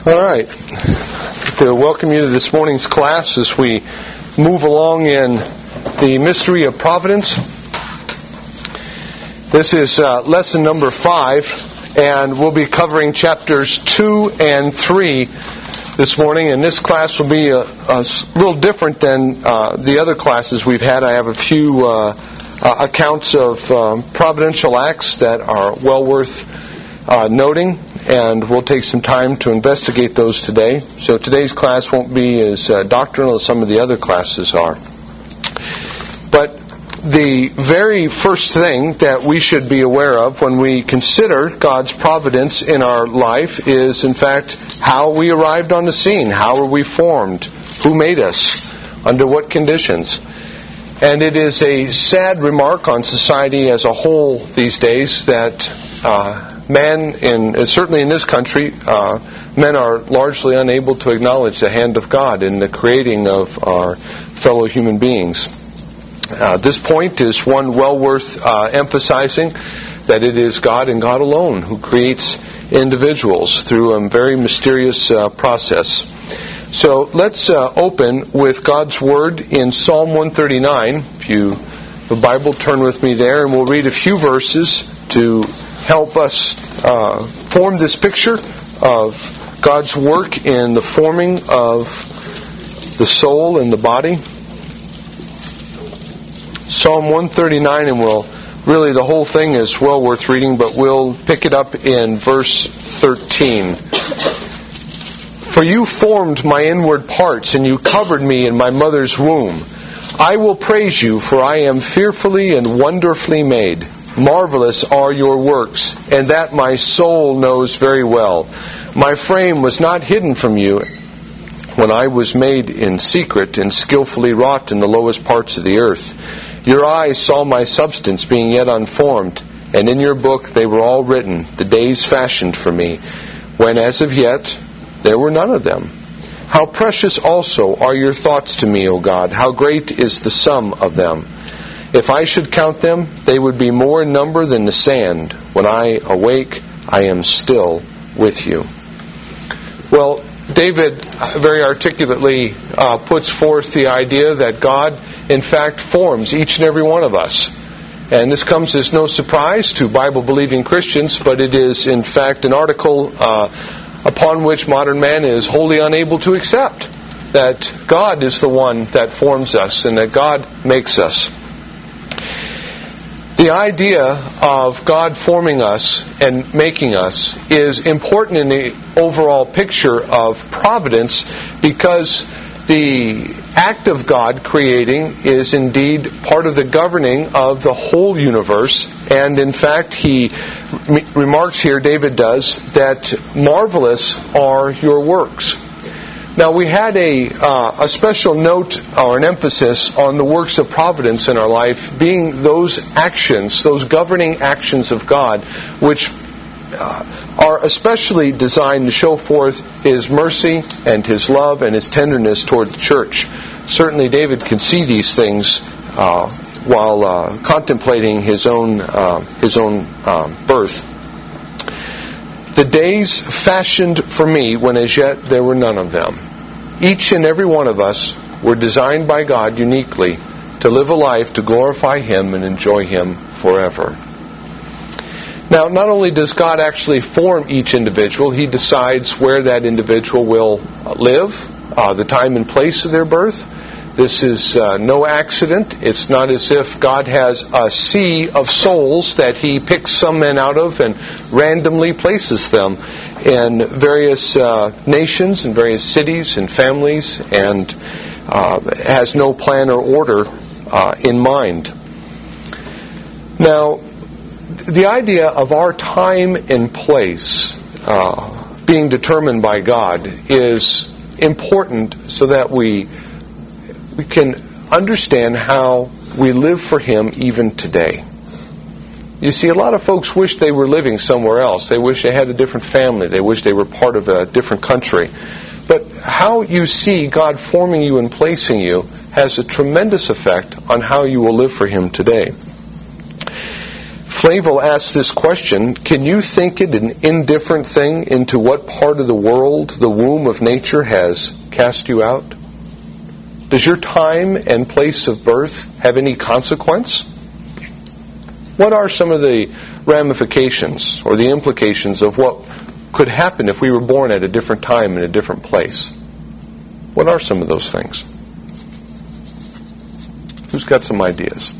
All right. I'd like to welcome you to this morning's class as we move along in the mystery of providence. This is lesson number 5, and we'll be covering chapters 2 and 3 this morning. And this class will be a little different than the other classes we've had. I have a few accounts of providential acts that are well worth noting, and we'll take some time to investigate those today. So today's class won't be as doctrinal as some of the other classes are. But the very first thing that we should be aware of when we consider God's providence in our life is, in fact, how we arrived on the scene. How were we formed? Who made us? Under what conditions? And it is a sad remark on society as a whole these days that men, certainly in this country, men are largely unable to acknowledge the hand of God in the creating of our fellow human beings. This point is one well worth emphasizing, that it is God and God alone who creates individuals through a very mysterious process. So let's open with God's Word in Psalm 139. If you have the Bible, turn with me there, and we'll read a few verses to help us form this picture of God's work in the forming of the soul and the body. Psalm 139, and the whole thing is well worth reading, but we'll pick it up in verse 13. For you formed my inward parts, and you covered me in my mother's womb. I will praise you, for I am fearfully and wonderfully made. Marvelous are your works, and that my soul knows very well. My frame was not hidden from you when I was made in secret and skillfully wrought in the lowest parts of the earth. Your eyes saw my substance being yet unformed, and in your book they were all written, the days fashioned for me, when as of yet there were none of them. How precious also are your thoughts to me, O God! How great is the sum of them! If I should count them, they would be more in number than the sand. When I awake, I am still with you. Well, David very articulately puts forth the idea that God, in fact, forms each and every one of us. And this comes as no surprise to Bible-believing Christians, but it is, in fact, an article upon which modern man is wholly unable to accept. That God is the one that forms us and that God makes us. The idea of God forming us and making us is important in the overall picture of providence, because the act of God creating is indeed part of the governing of the whole universe. And in fact, he remarks here, David does, that marvelous are your works. Now, we had a special note or an emphasis on the works of providence in our life being those actions, those governing actions of God, which are especially designed to show forth His mercy and His love and His tenderness toward the church. Certainly, David can see these things while contemplating his own birth. The days fashioned for me when as yet there were none of them. Each and every one of us were designed by God uniquely to live a life to glorify Him and enjoy Him forever. Now, not only does God actually form each individual, He decides where that individual will live, the time and place of their birth. This is no accident. It's not as if God has a sea of souls that He picks some men out of and randomly places them in various nations and various cities and families, and has no plan or order in mind. Now, the idea of our time and place being determined by God is important so that we can understand how we live for Him even today. You see, a lot of folks wish they were living somewhere else. They wish they had a different family. They wish they were part of a different country. But how you see God forming you and placing you has a tremendous effect on how you will live for Him today. Flavel asks this question: can you think it an indifferent thing into what part of the world the womb of nature has cast you out? Does your time and place of birth have any consequence? What are some of the ramifications or the implications of what could happen if we were born at a different time in a different place? What are some of those things? Who's got some ideas?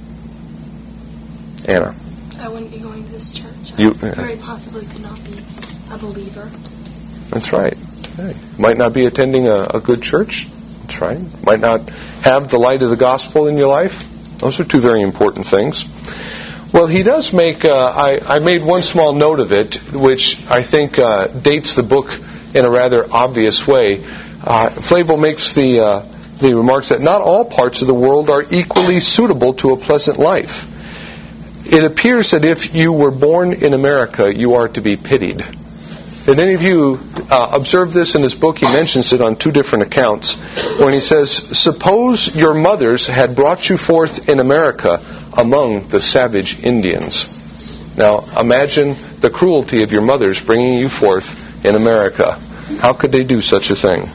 Anna. I wouldn't be going to this church. You very possibly could not be a believer. That's right. Might not be attending a good church. That's right. Might not have the light of the gospel in your life. Those are two very important things. Well, he does make, I made one small note of it, which I think dates the book in a rather obvious way. Flavel makes the remarks that not all parts of the world are equally suitable to a pleasant life. It appears that if you were born in America, you are to be pitied. Did any of you observe this in his book? He mentions it on two different accounts when he says, suppose your mothers had brought you forth in America among the savage Indians. Now, imagine the cruelty of your mothers bringing you forth in America. How could they do such a thing?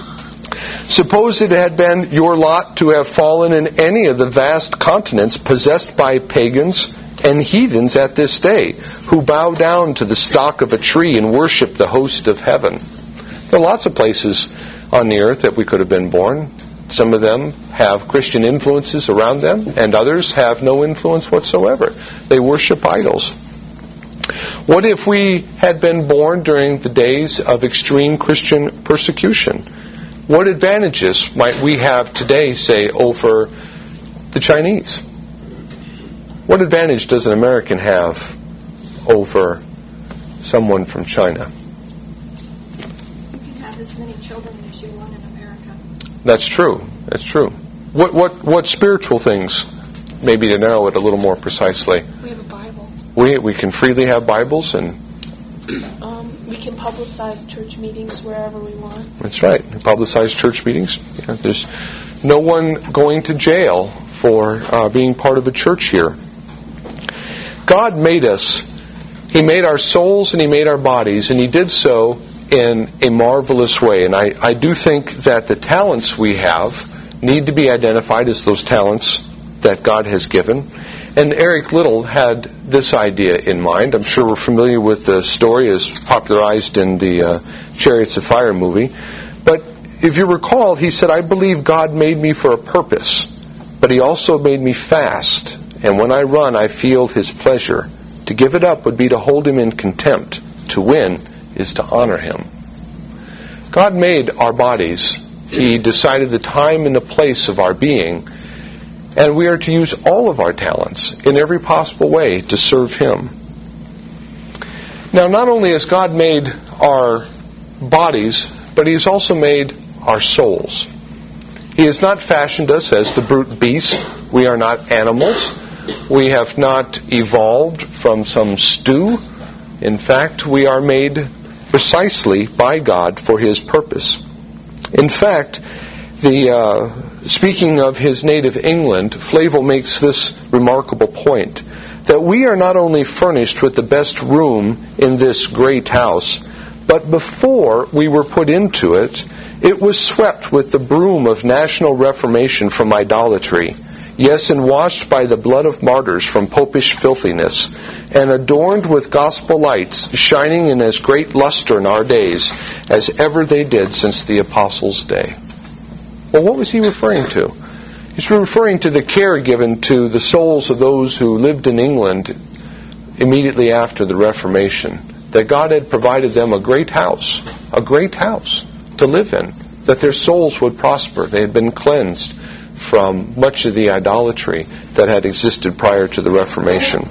Suppose it had been your lot to have fallen in any of the vast continents possessed by pagans and heathens at this day, who bow down to the stalk of a tree and worship the host of heaven. There are lots of places on the earth that we could have been born. Some of them have Christian influences around them, and others have no influence whatsoever. They worship idols. What if we had been born during the days of extreme Christian persecution? What advantages might we have today, say, over the Chinese? What advantage does an American have over someone from China? You can have as many children as you want in America. That's true. That's true. What spiritual things, maybe to narrow it a little more precisely? We have a Bible. We can freely have Bibles, and we can publicize church meetings wherever we want. That's right. Publicize church meetings. Yeah, there's no one going to jail for being part of a church here. God made us. He made our souls and He made our bodies, and He did so in a marvelous way. And I do think that the talents we have need to be identified as those talents that God has given. And Eric Liddell had this idea in mind. I'm sure we're familiar with the story as popularized in the Chariots of Fire movie. But if you recall, he said, I believe God made me for a purpose, but He also made me fast. And when I run, I feel His pleasure. To give it up would be to hold Him in contempt. To win is to honor Him. God made our bodies. He decided the time and the place of our being. And we are to use all of our talents in every possible way to serve Him. Now, not only has God made our bodies, but He has also made our souls. He has not fashioned us as the brute beast. We are not animals. We have not evolved from some stew. In fact, we are made precisely by God for His purpose. In fact, speaking of his native England, Flavel makes this remarkable point, that we are not only furnished with the best room in this great house, but before we were put into it, it was swept with the broom of national reformation from idolatry, yes, and washed by the blood of martyrs from popish filthiness, and adorned with gospel lights, shining in as great luster in our days as ever they did since the apostles' day. Well, what was he referring to? He's referring to the care given to the souls of those who lived in England immediately after the Reformation, that God had provided them a great house to live in, that their souls would prosper. They had been cleansed from much of the idolatry that had existed prior to the Reformation.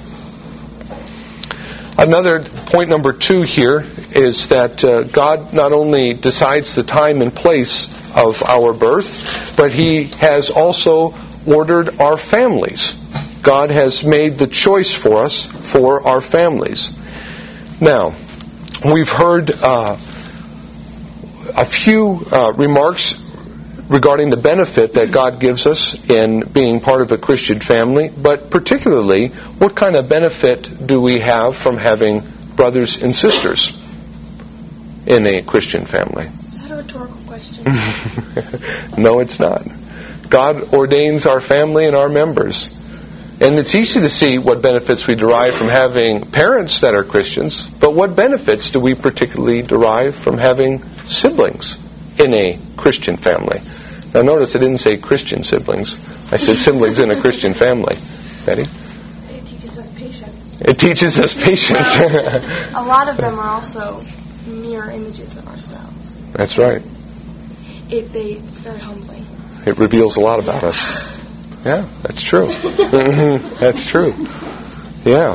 Another point, number 2 here, is that God not only decides the time and place of our birth, but He has also ordered our families. God has made the choice for us for our families. Now, we've heard a few remarks regarding the benefit that God gives us in being part of a Christian family, but particularly, what kind of benefit do we have from having brothers and sisters in a Christian family? Is that a rhetorical question? No, it's not. God ordains our family and our members. And it's easy to see what benefits we derive from having parents that are Christians, but what benefits do we particularly derive from having siblings in a Christian family? Now notice I didn't say Christian siblings. I said siblings in a Christian family. Betty? It teaches us patience. It teaches us patience. A lot of them are also mirror images of ourselves. That's right. It's very humbling. It reveals a lot about us. Yeah, that's true. That's true. Yeah.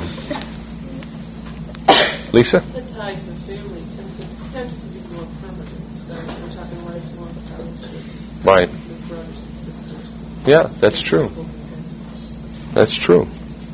Lisa? The ties of family tend to be more permanent. So we're talking lifelong fellowship. Right. With brothers and sisters. Yeah, that's true. That's true.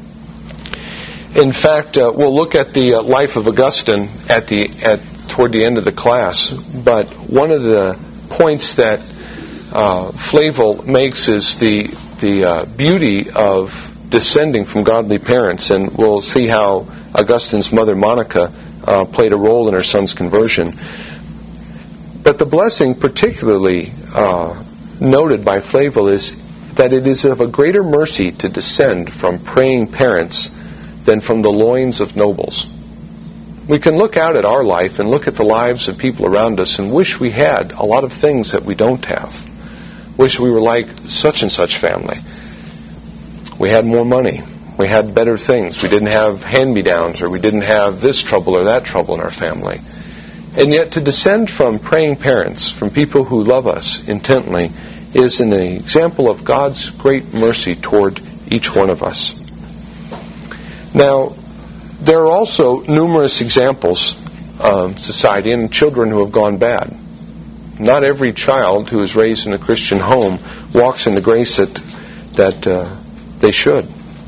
In fact, we'll look at the life of Augustine toward the end of the class. But one of the points that Flavel makes is the beauty of descending from godly parents, and we'll see how Augustine's mother Monica played a role in her son's conversion. But the blessing particularly noted by Flavel is that it is of a greater mercy to descend from praying parents than from the loins of nobles. We can look out at our life and look at the lives of people around us and wish we had a lot of things that we don't have. Wish we were like such and such family. We had more money. We had better things. We didn't have hand-me-downs, or we didn't have this trouble or that trouble in our family. And yet to descend from praying parents, from people who love us intently, is an example of God's great mercy toward each one of us. Now, there are also numerous examples of society and children who have gone bad. Not every child who is raised in a Christian home walks in the grace that they should.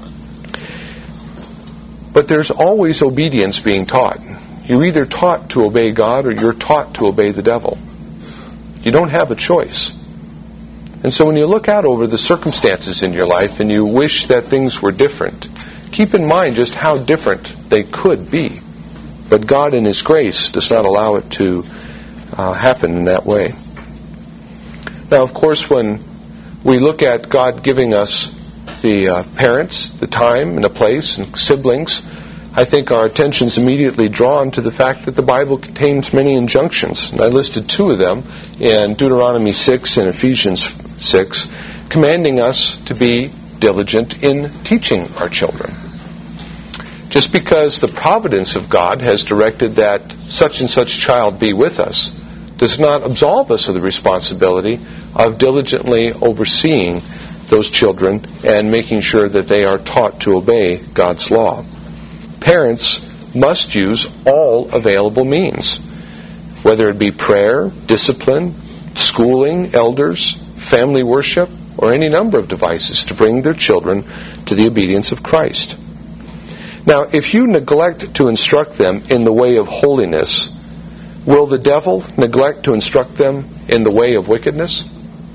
But there's always obedience being taught. You're either taught to obey God or you're taught to obey the devil. You don't have a choice. And so when you look out over the circumstances in your life and you wish that things were different, keep in mind just how different they could be. But God in His grace does not allow it to happen in that way. Now, of course, when we look at God giving us the parents, the time and the place, and siblings, I think our attention is immediately drawn to the fact that the Bible contains many injunctions. And I listed two of them in Deuteronomy 6 and Ephesians 6, commanding us to be diligent in teaching our children. Just because the providence of God has directed that such and such child be with us does not absolve us of the responsibility of diligently overseeing those children and making sure that they are taught to obey God's law. Parents must use all available means, whether it be prayer, discipline, schooling, elders, family worship, or any number of devices to bring their children to the obedience of Christ. Now, if you neglect to instruct them in the way of holiness, will the devil neglect to instruct them in the way of wickedness?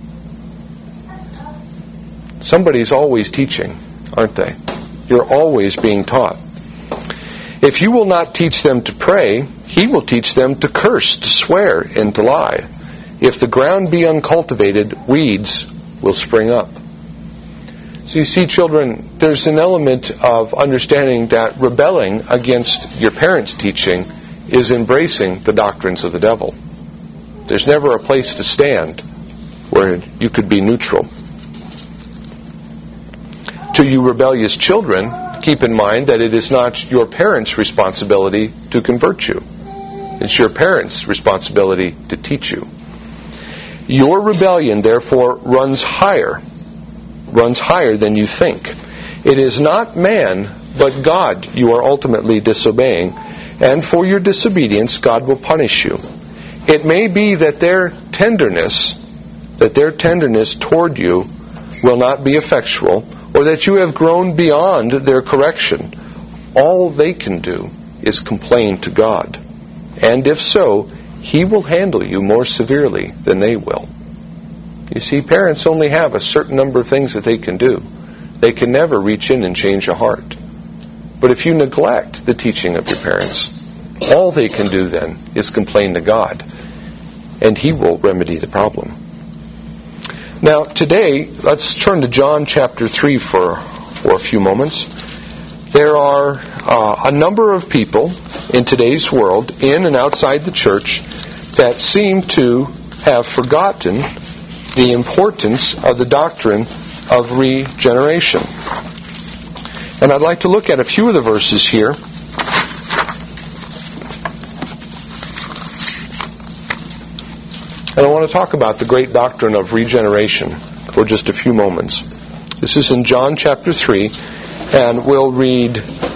Somebody's always teaching, aren't they? You're always being taught. If you will not teach them to pray, he will teach them to curse, to swear, and to lie. If the ground be uncultivated, weeds will spring up. So you see, children, there's an element of understanding that rebelling against your parents' teaching is embracing the doctrines of the devil. There's never a place to stand where you could be neutral. To you rebellious children, keep in mind that it is not your parents' responsibility to convert you. It's your parents' responsibility to teach you. Your rebellion, therefore, runs higher than you think. It is not man, but God you are ultimately disobeying, and for your disobedience God will punish you. It may be that their tenderness toward you will not be effectual, or that you have grown beyond their correction. All they can do is complain to God. And if so, He will handle you more severely than they will. You see, parents only have a certain number of things that they can do. They can never reach in and change a heart. But if you neglect the teaching of your parents, all they can do then is complain to God, and He will remedy the problem. Now, today, let's turn to John chapter 3 for a few moments. There are a number of people in today's world, in and outside the church, that seem to have forgotten the importance of the doctrine of regeneration. And I'd like to look at a few of the verses here. And I want to talk about the great doctrine of regeneration for just a few moments. This is in John chapter 3, and we'll read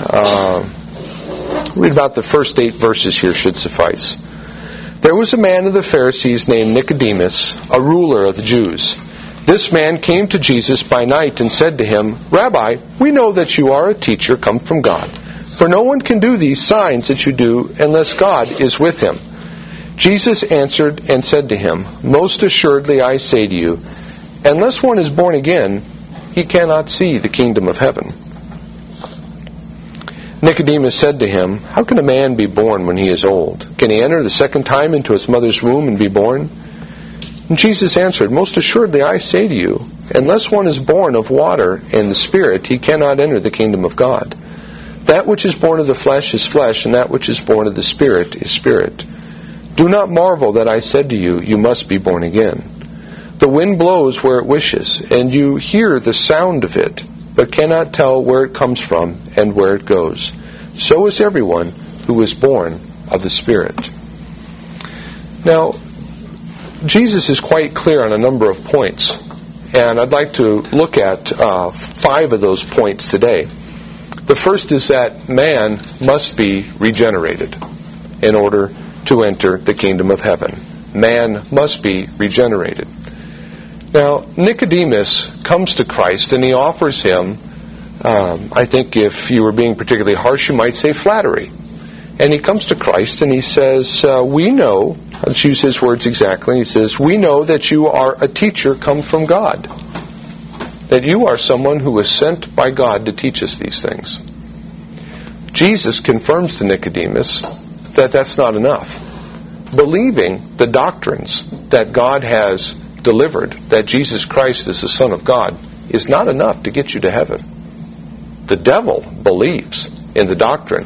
about the first 8 verses here should suffice. There was a man of the Pharisees named Nicodemus, a ruler of the Jews. This man came to Jesus by night and said to him, Rabbi, we know that you are a teacher come from God, for no one can do these signs that you do unless God is with him. Jesus answered and said to him, Most assuredly I say to you, unless one is born again, he cannot see the kingdom of heaven. Nicodemus said to him, How can a man be born when he is old? Can he enter the second time into his mother's womb and be born? And Jesus answered, Most assuredly I say to you, unless one is born of water and the Spirit, he cannot enter the kingdom of God. That which is born of the flesh is flesh, and that which is born of the Spirit is spirit. Do not marvel that I said to you, you must be born again. The wind blows where it wishes, and you hear the sound of it, but cannot tell where it comes from and where it goes. So is everyone who is born of the Spirit. Now, Jesus is quite clear on a number of points, and I'd like to look at 5 of those points today. The first is that man must be regenerated in order to enter the kingdom of heaven. Man must be regenerated. Now, Nicodemus comes to Christ and he offers him, I think if you were being particularly harsh, you might say flattery. And he comes to Christ and he says, we know, let's use his words exactly, he says, we know that you are a teacher come from God. That you are someone who was sent by God to teach us these things. Jesus confirms to Nicodemus that that's not enough. Believing the doctrines that God has delivered, that Jesus Christ is the Son of God, is not enough to get you to heaven. The devil believes in the doctrine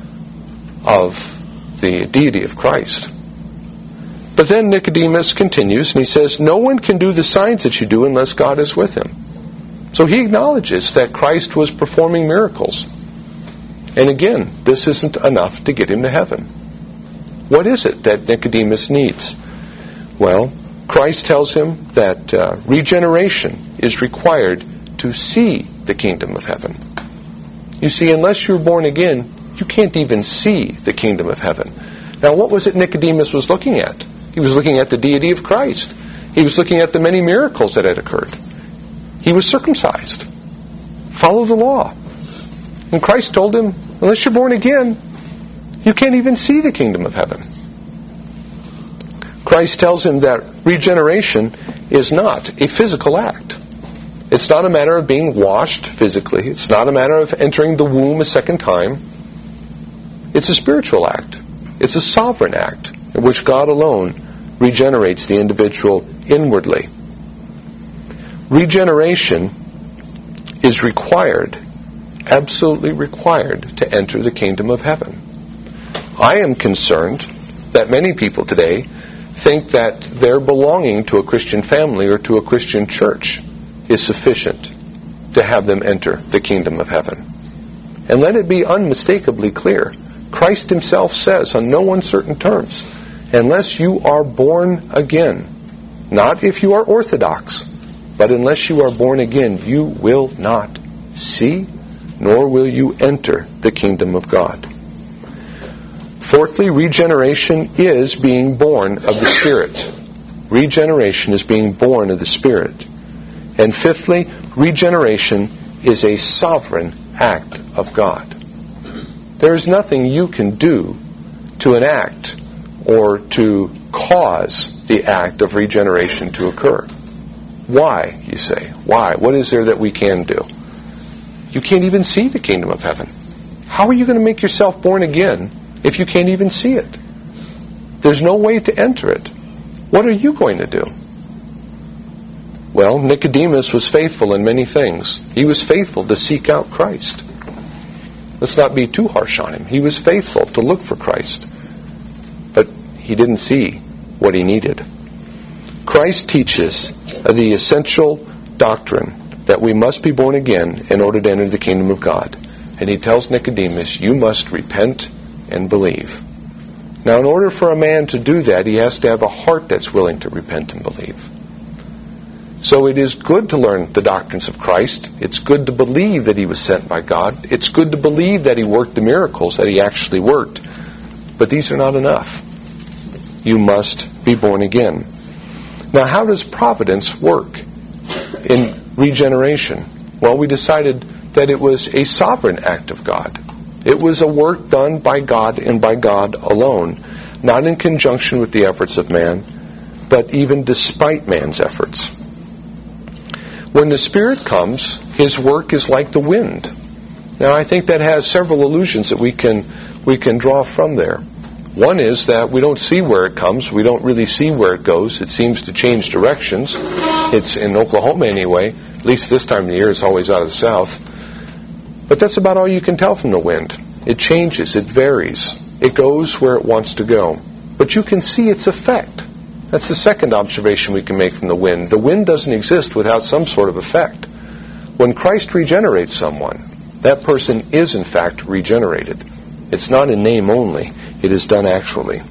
of the deity of Christ. But then Nicodemus continues and he says, no one can do the signs that you do unless God is with him. So he acknowledges that Christ was performing miracles. And again, this isn't enough to get him to heaven. What is it that Nicodemus needs? Well, Christ tells him that regeneration is required to see the kingdom of heaven. You see, unless you're born again, you can't even see the kingdom of heaven. Now, what was it Nicodemus was looking at? He was looking at the deity of Christ. He was looking at the many miracles that had occurred. He was circumcised. Follow the law. And Christ told him, unless you're born again, you can't even see the kingdom of heaven. Christ tells him that regeneration is not a physical act. It's not a matter of being washed physically. It's not a matter of entering the womb a second time. It's a spiritual act. It's a sovereign act in which God alone regenerates the individual inwardly. Regeneration is required, absolutely required, to enter the kingdom of heaven. I am concerned that many people today think that their belonging to a Christian family or to a Christian church is sufficient to have them enter the kingdom of heaven. And let it be unmistakably clear, Christ himself says on no uncertain terms, unless you are born again, not if you are Orthodox, but unless you are born again, you will not see, nor will you enter the kingdom of God. Fourthly, regeneration is being born of the Spirit. Regeneration is being born of the Spirit. And fifthly, regeneration is a sovereign act of God. There is nothing you can do to enact or to cause the act of regeneration to occur. Why, you say? Why? What is there that we can do? You can't even see the kingdom of heaven. How are you going to make yourself born again if you can't even see it? There's no way to enter it. What are you going to do? Well, Nicodemus was faithful in many things. He was faithful to seek out Christ. Let's not be too harsh on him. He was faithful to look for Christ. But he didn't see what he needed. Christ teaches the essential doctrine that we must be born again in order to enter the kingdom of God. And he tells Nicodemus, you must repent and believe. Now, in order for a man to do that, he has to have a heart that's willing to repent and believe. So it is good to learn the doctrines of Christ. It's good to believe that he was sent by God. It's good to believe that he worked the miracles that he actually worked. But these are not enough. You must be born again. Now, how does providence work in regeneration? Well, we decided that it was a sovereign act of God. It was a work done by God and by God alone, not in conjunction with the efforts of man, but even despite man's efforts. When the Spirit comes, his work is like the wind. Now, I think that has several allusions that we can draw from there. One is that we don't see where it comes. We don't really see where it goes. It seems to change directions. It's in Oklahoma anyway. At least this time of the year, it's always out of the south. But that's about all you can tell from the wind. It changes. It varies. It goes where it wants to go. But you can see its effect. That's the second observation we can make from the wind. The wind doesn't exist without some sort of effect. When Christ regenerates someone, that person is in fact regenerated. It's not in name only. It is done actually.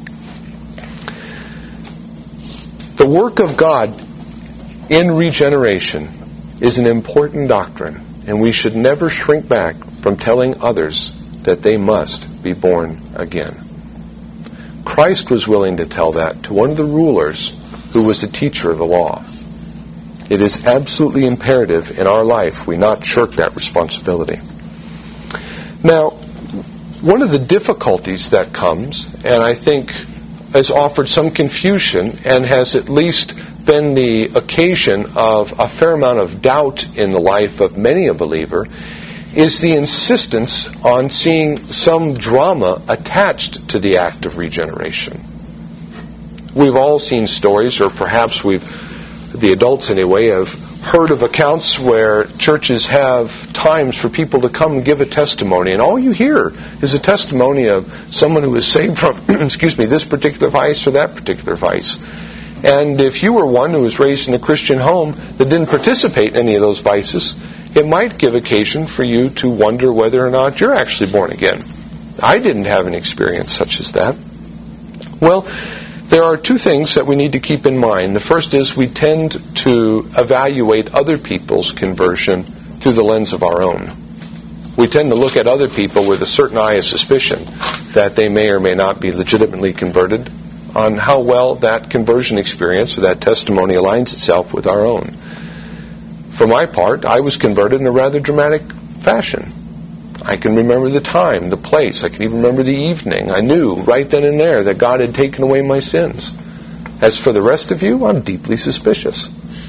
The work of God in regeneration is an important doctrine, and we should never shrink back from telling others that they must be born again. Christ was willing to tell that to one of the rulers who was the teacher of the law. It is absolutely imperative in our life we not shirk that responsibility. Now, one of the difficulties that comes, and I think has offered some confusion and has at least been the occasion of a fair amount of doubt in the life of many a believer, is the insistence on seeing some drama attached to the act of regeneration. We've all seen stories, or perhaps the adults anyway, have heard of accounts where churches have times for people to come and give a testimony, and all you hear is a testimony of someone who was saved from, this particular vice or that particular vice. And if you were one who was raised in a Christian home that didn't participate in any of those vices, it might give occasion for you to wonder whether or not you're actually born again. I didn't have an experience such as that. Well, there are two things that we need to keep in mind. The first is we tend to evaluate other people's conversion through the lens of our own. We tend to look at other people with a certain eye of suspicion that they may or may not be legitimately converted on how well that conversion experience or that testimony aligns itself with our own. For my part, I was converted in a rather dramatic fashion. I can remember the time, the place. I can even remember the evening. I knew right then and there that God had taken away my sins. As for the rest of you, I'm deeply suspicious.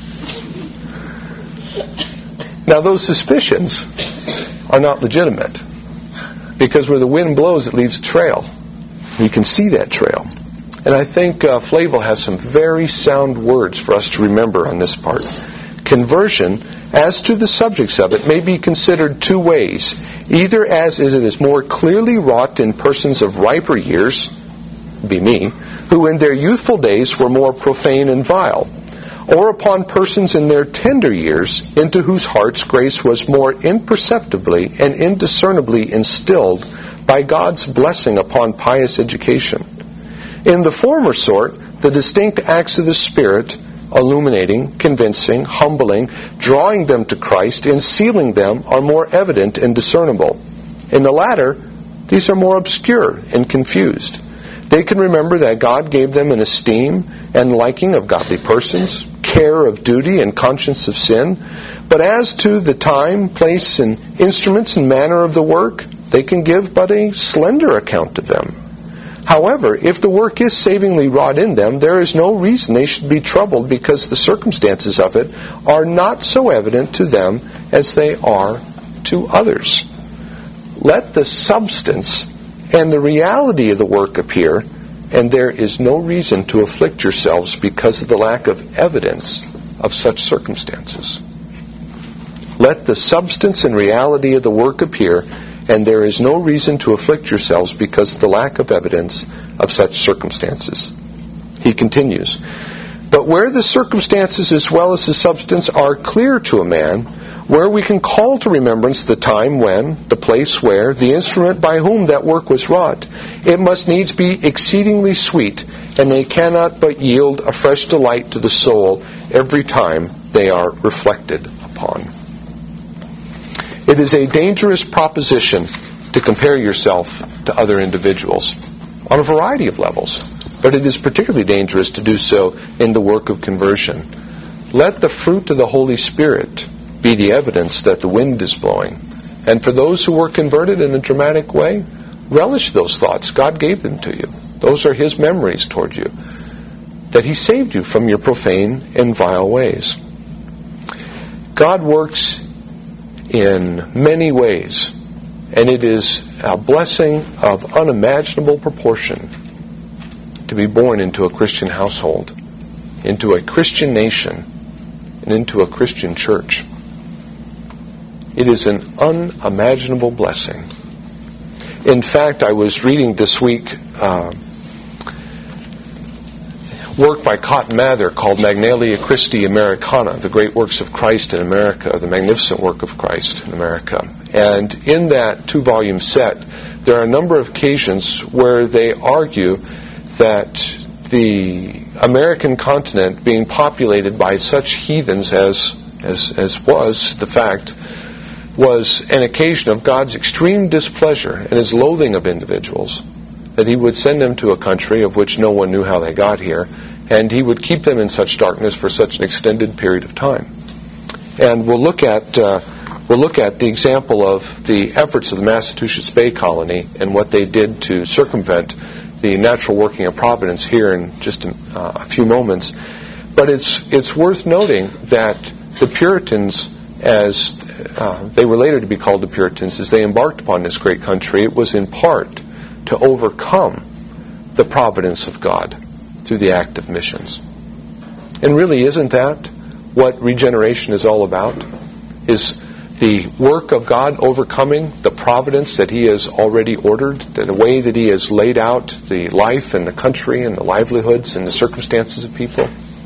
Now, those suspicions are not legitimate, because where the wind blows, it leaves a trail. You can see that trail. And I think Flavel has some very sound words for us to remember on this part. Conversion, as to the subjects of it, may be considered two ways. Either as it is more clearly wrought in persons of riper years, be me, who in their youthful days were more profane and vile, or upon persons in their tender years, into whose hearts grace was more imperceptibly and indiscernibly instilled by God's blessing upon pious education. In the former sort, the distinct acts of the Spirit, illuminating, convincing, humbling, drawing them to Christ, and sealing them, are more evident and discernible. In the latter, these are more obscure and confused. They can remember that God gave them an esteem and liking of godly persons, care of duty and conscience of sin, but as to the time, place, and instruments and manner of the work, they can give but a slender account of them. However, if the work is savingly wrought in them, there is no reason they should be troubled, because the circumstances of it are not so evident to them as they are to others. Let the substance and the reality of the work appear, and there is no reason to afflict yourselves because of the lack of evidence of such circumstances. Let the substance and reality of the work appear, and there is no reason to afflict yourselves because of the lack of evidence of such circumstances. He continues, but where the circumstances as well as the substance are clear to a man, where we can call to remembrance the time when, the place where, the instrument by whom that work was wrought, it must needs be exceedingly sweet, and they cannot but yield a fresh delight to the soul every time they are reflected upon. It is a dangerous proposition to compare yourself to other individuals on a variety of levels, but it is particularly dangerous to do so in the work of conversion. Let the fruit of the Holy Spirit be the evidence that the wind is blowing. And for those who were converted in a dramatic way, relish those thoughts. God gave them to you. Those are His memories toward you, that He saved you from your profane and vile ways. God works in many ways, and it is a blessing of unimaginable proportion to be born into a Christian household, into a Christian nation, and into a Christian church. It is an unimaginable blessing. In fact, I was reading this week work by Cotton Mather called Magnalia Christi Americana, the great works of Christ in America, the magnificent work of Christ in America. And in that 2-volume set, there are a number of occasions where they argue that the American continent, being populated by such heathens as was the fact, was an occasion of God's extreme displeasure and His loathing of individuals, that He would send them to a country of which no one knew how they got here, and He would keep them in such darkness for such an extended period of time. And we'll look at the example of the efforts of the Massachusetts Bay Colony and what they did to circumvent the natural working of providence here in just a few moments. But it's worth noting that the Puritans, as they were later to be called the Puritans, as they embarked upon this great country, it was in part to overcome the providence of God through the act of missions. And really, isn't that what regeneration is all about? Is the work of God overcoming the providence that He has already ordered, the way that He has laid out the life and the country and the livelihoods and the circumstances of people?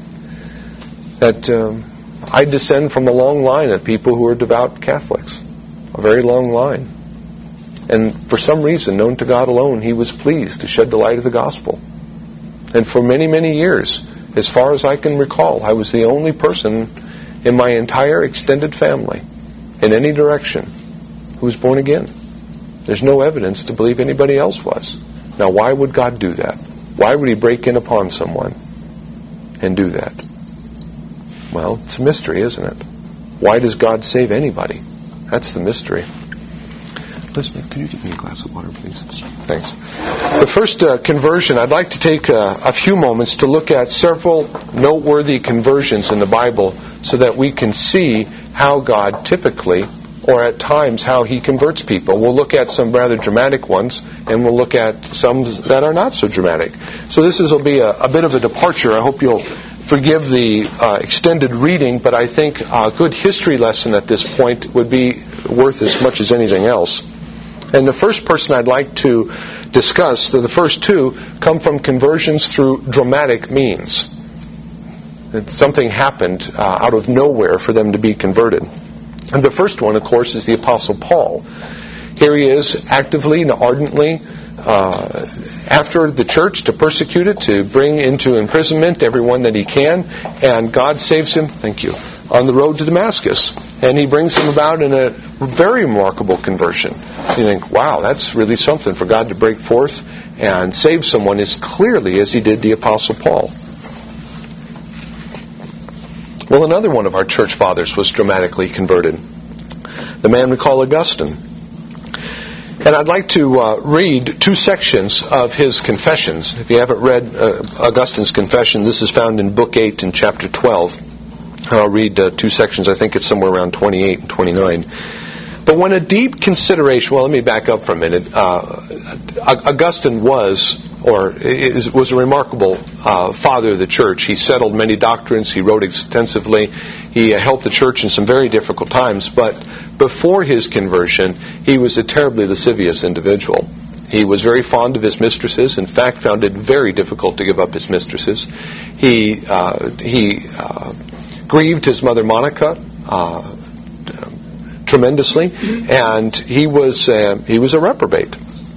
That I descend from a long line of people who are devout Catholics, a very long line. And for some reason, known to God alone, He was pleased to shed the light of the gospel. And for many, many years, as far as I can recall, I was the only person in my entire extended family, in any direction, who was born again. There's no evidence to believe anybody else was. Now, why would God do that? Why would He break in upon someone and do that? Well, it's a mystery, isn't it? Why does God save anybody? That's the mystery. Elizabeth, could you give me a glass of water, please? Thanks. The first conversion, I'd like to take a few moments to look at several noteworthy conversions in the Bible so that we can see how God typically, or at times, how He converts people. We'll look at some rather dramatic ones, and we'll look at some that are not so dramatic. So this will be a bit of a departure. I hope you'll forgive the extended reading, but I think a good history lesson at this point would be worth as much as anything else. And the first person I'd like to discuss, the first two, come from conversions through dramatic means. That something happened out of nowhere for them to be converted. And the first one, of course, is the Apostle Paul. Here he is actively and ardently after the church to persecute it, to bring into imprisonment everyone that he can, and God saves him, thank you, on the road to Damascus. And He brings him about in a very remarkable conversion. You think, wow, that's really something for God to break forth and save someone as clearly as He did the Apostle Paul. Well, another one of our church fathers was dramatically converted. The man we call Augustine. And I'd like to read two sections of his Confessions. If you haven't read Augustine's Confession, this is found in Book 8 in Chapter 12. I'll read two sections. I think it's somewhere around 28 and 29. But when a deep consideration... Well, let me back up for a minute. Augustine was a remarkable father of the church. He settled many doctrines. He wrote extensively. He helped the church in some very difficult times. But before his conversion, he was a terribly lascivious individual. He was very fond of his mistresses. In fact, found it very difficult to give up his mistresses. He grieved his mother Monica tremendously, and he was a reprobate.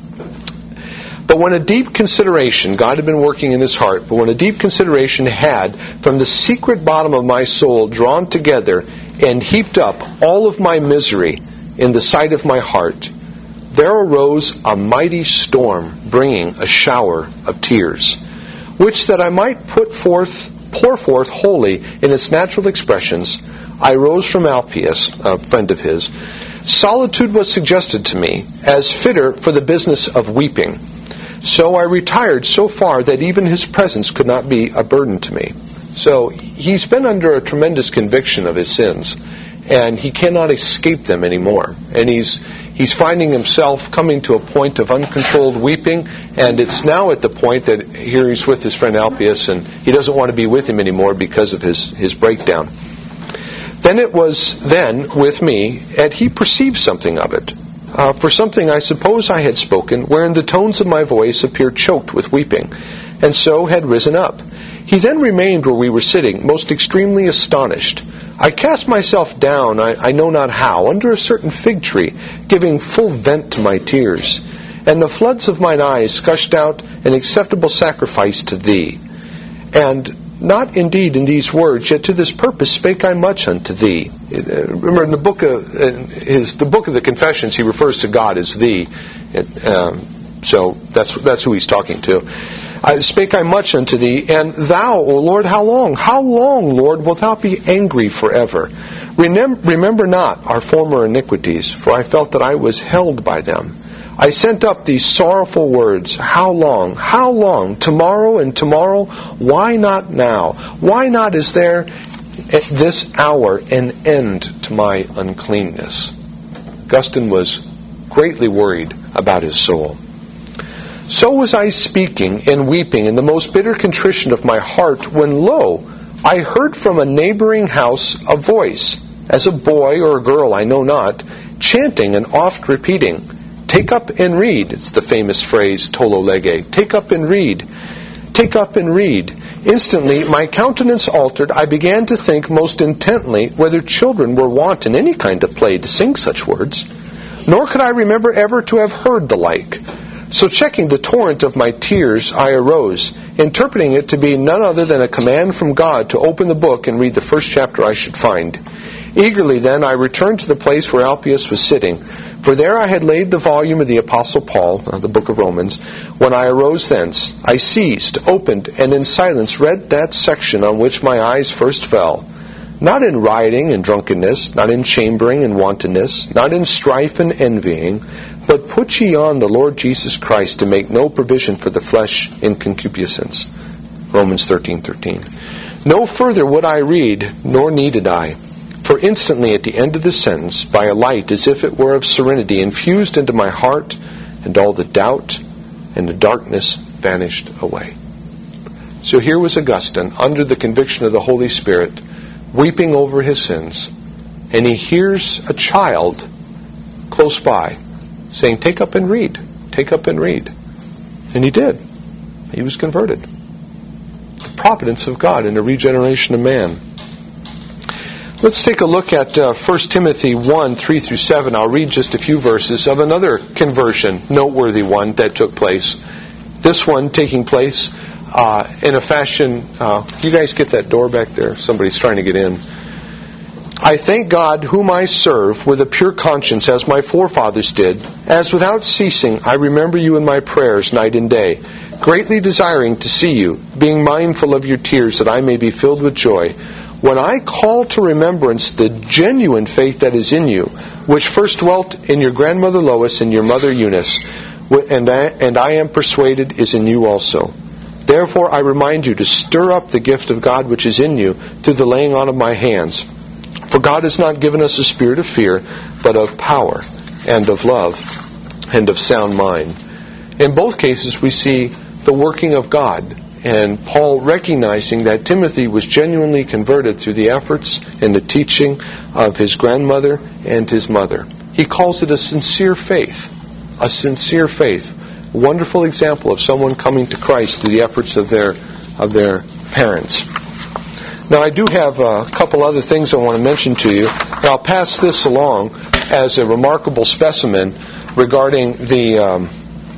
But when a deep consideration, God had been working in his heart, but when a deep consideration had, from the secret bottom of my soul, drawn together and heaped up all of my misery in the sight of my heart, there arose a mighty storm, bringing a shower of tears, which that I might pour forth wholly in its natural expressions, I rose from Alpius, a friend of his. Solitude was suggested to me as fitter for the business of weeping. So I retired so far that even his presence could not be a burden to me. So he's been under a tremendous conviction of his sins, and he cannot escape them anymore. And he's finding himself coming to a point of uncontrolled weeping, and it's now at the point that here he's with his friend Alpius, and he doesn't want to be with him anymore because of his breakdown. Then it was with me, and he perceived something of it. For something I suppose I had spoken, wherein the tones of my voice appeared choked with weeping, and so had risen up. He then remained where we were sitting, most extremely astonished. I cast myself down, I know not how, under a certain fig tree, giving full vent to my tears. And the floods of mine eyes gushed out an acceptable sacrifice to thee. And not indeed in these words, yet to this purpose spake I much unto thee. Remember, in the book of the Confessions, he refers to God as thee. So that's who he's talking to. Spake I much unto thee, and thou, O Lord, how long? How long, Lord, wilt thou be angry forever? Remember not our former iniquities, for I felt that I was held by them. I sent up these sorrowful words, how long? How long? Tomorrow and tomorrow? Why not now? Why not is there at this hour an end to my uncleanness? Augustine was greatly worried about his soul. So was I speaking and weeping in the most bitter contrition of my heart, when lo, I heard from a neighboring house a voice, as a boy or a girl I know not, chanting and oft repeating, "Take up and read." It's the famous phrase, "Tolo lege." Take up and read. Take up and read. Instantly my countenance altered. I began to think most intently whether children were wont in any kind of play to sing such words. Nor could I remember ever to have heard the like. So checking the torrent of my tears, I arose, interpreting it to be none other than a command from God to open the book and read the first chapter I should find. Eagerly then I returned to the place where Alpius was sitting, for there I had laid the volume of the Apostle Paul, the book of Romans. When I arose thence, I seized, opened, and in silence read that section on which my eyes first fell. Not in rioting and drunkenness, not in chambering and wantonness, not in strife and envying, but put ye on the Lord Jesus Christ, to make no provision for the flesh in concupiscence. Romans 13:13. No further would I read, nor needed I. For instantly at the end of the sentence, by a light as if it were of serenity, infused into my heart, and all the doubt and the darkness vanished away. So here was Augustine, under the conviction of the Holy Spirit, weeping over his sins, and he hears a child close by saying, "Take up and read. Take up and read." And he did. He was converted. The providence of God in the regeneration of man. Let's take a look at 1 Timothy 1, 3 through 7. I'll read just a few verses of another conversion, noteworthy one that took place. This one taking place in a fashion... you guys get that door back there? Somebody's trying to get in. I thank God whom I serve with a pure conscience as my forefathers did, as without ceasing I remember you in my prayers night and day, greatly desiring to see you, being mindful of your tears that I may be filled with joy. when I call to remembrance the genuine faith that is in you, which first dwelt in your grandmother Lois and your mother Eunice, and I am persuaded is in you also. Therefore I remind you to stir up the gift of God which is in you through the laying on of my hands. For God has not given us a spirit of fear, but of power, and of love, and of sound mind. In both cases we see the working of God, and Paul recognizing that Timothy was genuinely converted through the efforts and the teaching of his grandmother and his mother. He calls it a sincere faith. A sincere faith. A wonderful example of someone coming to Christ through the efforts of their parents. Now I do have a couple other things I want to mention to you. I'll pass this along as a remarkable specimen regarding the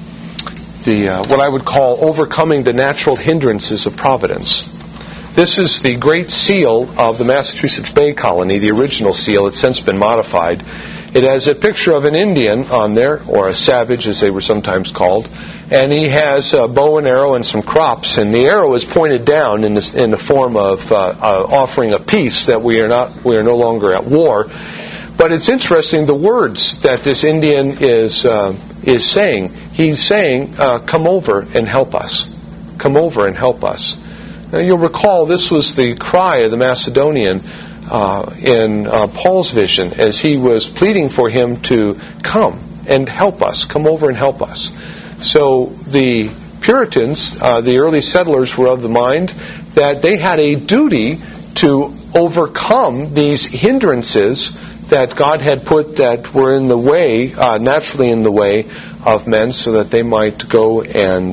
what I would call overcoming the natural hindrances of providence. This is the Great Seal of the Massachusetts Bay Colony, the original seal. It's since been modified. It has a picture of an Indian on there, or a savage as they were sometimes called, and he has a bow and arrow and some crops, and the arrow is pointed down in the form of offering a peace that we are no longer at war. But it's interesting the words that this Indian is saying. He's saying, "Come over and help us. Come over and help us." Now you'll recall this was the cry of the Macedonian in Paul's vision as he was pleading for him to come and help us. Come over and help us. So the Puritans, the early settlers, were of the mind that they had a duty to overcome these hindrances that God had put that were in the way, naturally in the way of men, so that they might go and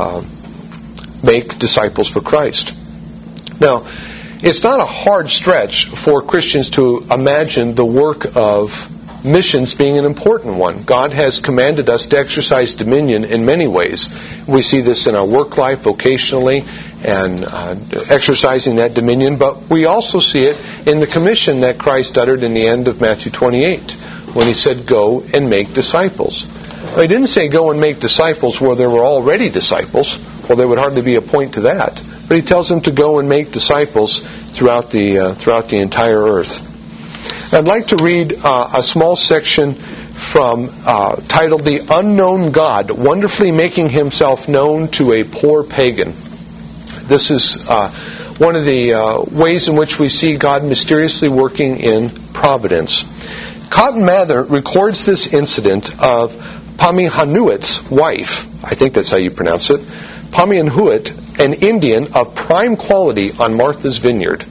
make disciples for Christ. Now, it's not a hard stretch for Christians to imagine the work of missions being an important one. God has commanded us to exercise dominion in many ways. We see this in our work life, vocationally, and exercising that dominion, but we also see it in the commission that Christ uttered in the end of Matthew 28, when he said, "Go and make disciples." Well, he didn't say go and make disciples where there were already disciples. Well, there would hardly be a point to that. But he tells them to go and make disciples throughout the entire earth. I'd like to read a small section from titled "The Unknown God, Wonderfully Making Himself Known to a Poor Pagan." This is one of the ways in which we see God mysteriously working in providence. Cotton Mather records this incident of Pamihanuit's wife, I think that's how you pronounce it, Pamihanuit, an Indian of prime quality on Martha's Vineyard,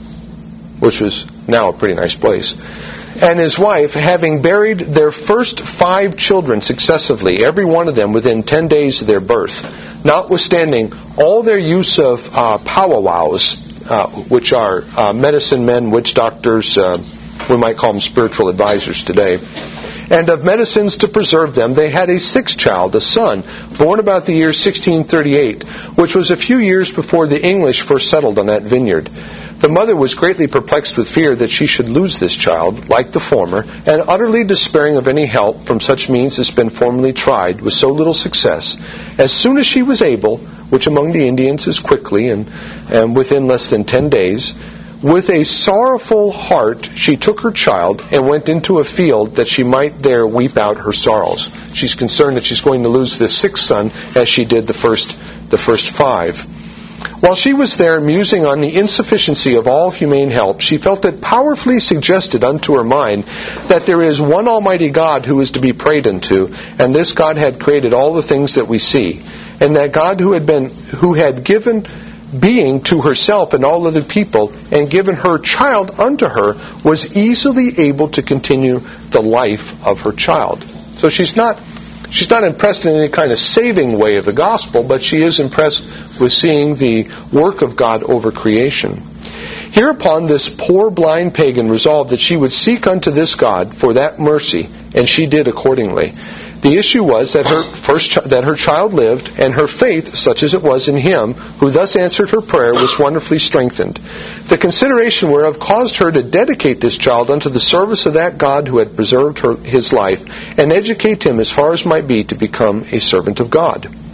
which was now a pretty nice place, and his wife, having buried their first 5 children successively, every one of them within 10 days of their birth, notwithstanding all their use of powwows, which are medicine men, witch doctors, we might call them spiritual advisors today, and of medicines to preserve them, they had a 6th child, a son, born about the year 1638, which was a few years before the English first settled on that vineyard. The mother was greatly perplexed with fear that she should lose this child, like the former, and utterly despairing of any help from such means as been formerly tried, with so little success. As soon as she was able, which among the Indians is quickly, and within less than 10 days, with a sorrowful heart she took her child and went into a field that she might there weep out her sorrows. She's concerned that she's going to lose this 6th son as she did the first 5. While she was there musing on the insufficiency of all humane help, she felt it powerfully suggested unto her mind that there is one Almighty God who is to be prayed unto, and this God had created all the things that we see, and that God who had given being to herself and all other people, and given her child unto her, was easily able to continue the life of her child. So she's not impressed in any kind of saving way of the gospel, but she is impressed with seeing the work of God over creation. Hereupon this poor blind pagan resolved that she would seek unto this God for that mercy, and she did accordingly. The issue was that her child lived, and her faith, such as it was in him, who thus answered her prayer, was wonderfully strengthened. The consideration whereof caused her to dedicate this child unto the service of that God who had preserved his life, and educate him as far as might be to become a servant of God.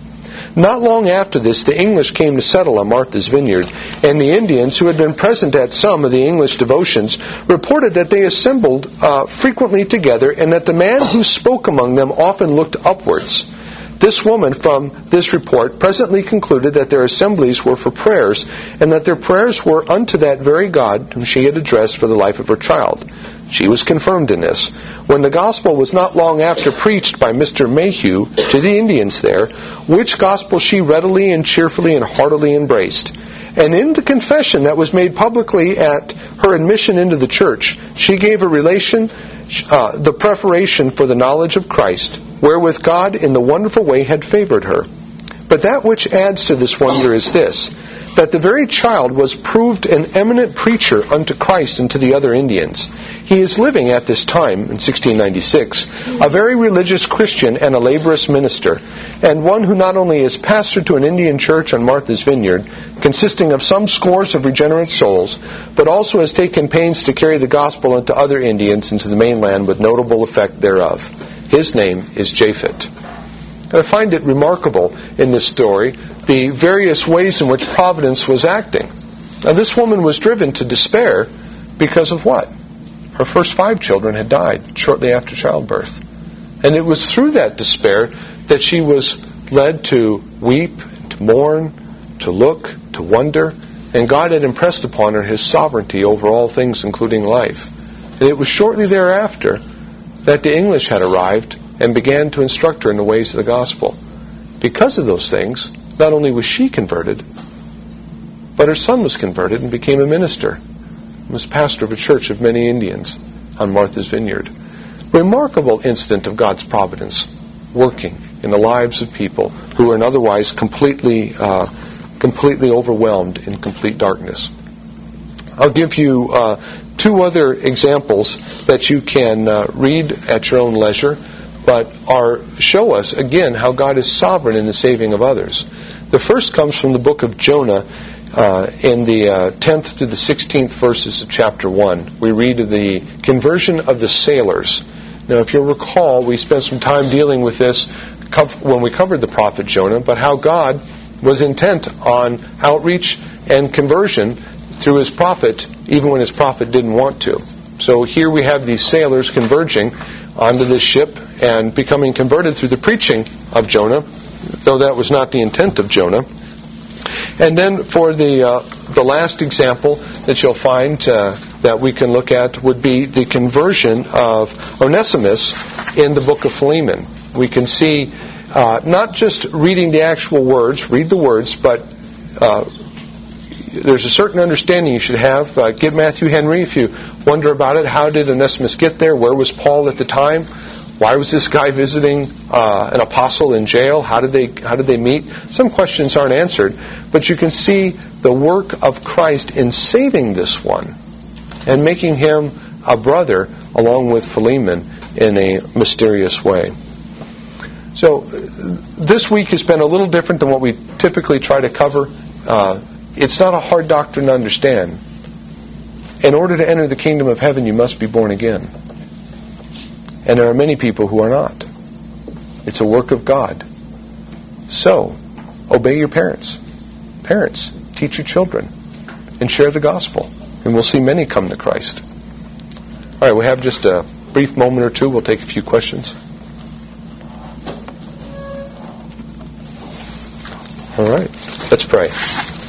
Not long after this, the English came to settle on Martha's Vineyard, and the Indians, who had been present at some of the English devotions, reported that they assembled frequently together, and that the man who spoke among them often looked upwards. This woman, from this report, presently concluded that their assemblies were for prayers, and that their prayers were unto that very God whom she had addressed for the life of her child. She was confirmed in this. When the gospel was not long after preached by Mr. Mayhew to the Indians there, which gospel she readily and cheerfully and heartily embraced. And in the confession that was made publicly at her admission into the church, she gave a relation, the preparation for the knowledge of Christ, wherewith God in the wonderful way had favored her. But that which adds to this wonder is this, that the very child was proved an eminent preacher unto Christ and to the other Indians. He is living at this time, in 1696, a very religious Christian and a laborious minister, and one who not only is pastor to an Indian church on Martha's Vineyard, consisting of some scores of regenerate souls, but also has taken pains to carry the gospel into other Indians and to the mainland with notable effect thereof. His name is Japhet. And I find it remarkable in this story the various ways in which Providence was acting. Now, this woman was driven to despair because of what? Her first 5 children had died shortly after childbirth. And it was through that despair that she was led to weep, to mourn, to look, to wonder, and God had impressed upon her His sovereignty over all things, including life. And it was shortly thereafter that the English had arrived and began to instruct her in the ways of the gospel. Because of those things, not only was she converted, but her son was converted and became a minister. He was pastor of a church of many Indians on Martha's Vineyard. Remarkable incident of God's providence working in the lives of people who are otherwise completely overwhelmed in complete darkness. I'll give you 2 other examples that you can read at your own leisure, but show us again how God is sovereign in the saving of others. The first comes from the book of Jonah in the 10th to the 16th verses of chapter 1. We read of the conversion of the sailors. Now, if you'll recall, we spent some time dealing with this when we covered the prophet Jonah, but how God was intent on outreach and conversion through His prophet, even when His prophet didn't want to. So here we have these sailors converging onto this ship and becoming converted through the preaching of Jonah, though that was not the intent of Jonah. And then for the last example that you'll find that we can look at would be the conversion of Onesimus in the book of Philemon. We can see not just reading the actual words, read the words, but there's a certain understanding you should have. Get Matthew Henry if you wonder about it. How did Onesimus get there? Where was Paul at the time? Why was this guy visiting an apostle in jail? How did they meet? Some questions aren't answered, but you can see the work of Christ in saving this one and making him a brother along with Philemon in a mysterious way. So this week has been a little different than what we typically try to cover. It's not a hard doctrine to understand. In order to enter the kingdom of heaven, you must be born again. And there are many people who are not. It's a work of God. So, obey your parents. Parents, teach your children and share the gospel. And we'll see many come to Christ. All right, we have just a brief moment or two. We'll take a few questions. All right, let's pray.